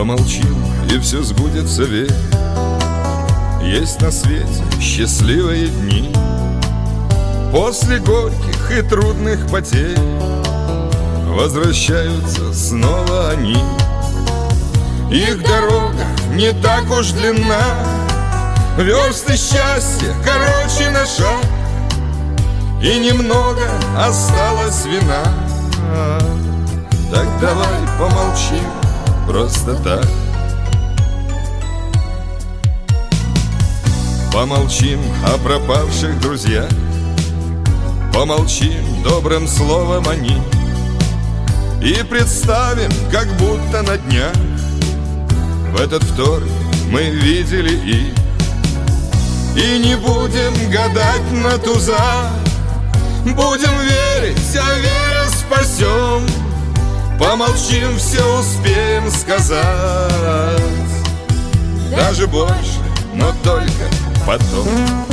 Помолчим, и все сбудется, верь. Есть на свете счастливые дни. После горьких и трудных потерь возвращаются снова они. Их дорога не так уж длинна, версты счастья короче на шаг, и немного осталось вина. Так давай помолчим просто так. Помолчим о пропавших друзьях, помолчим добрым словом о них, и представим, как будто на днях в этот вторник мы видели их. И не будем гадать на туза, будем верить, а веря спасем. Помолчим, все успеем сказать, даже больше, но только потом.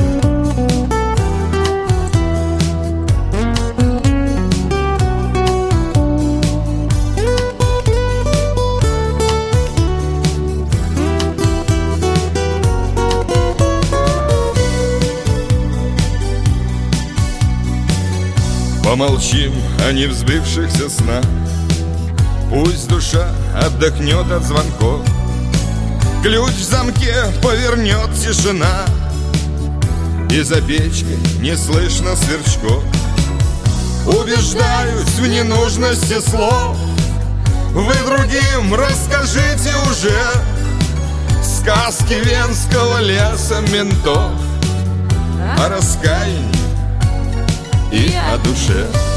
Помолчим о невзбывшихся снах, пусть душа отдохнет от звонков, ключ в замке повернет тишина, и за печкой не слышно сверчков. Убеждаюсь в ненужности слов, вы другим расскажите уже сказки венского леса ментов о раскаянии и о душе.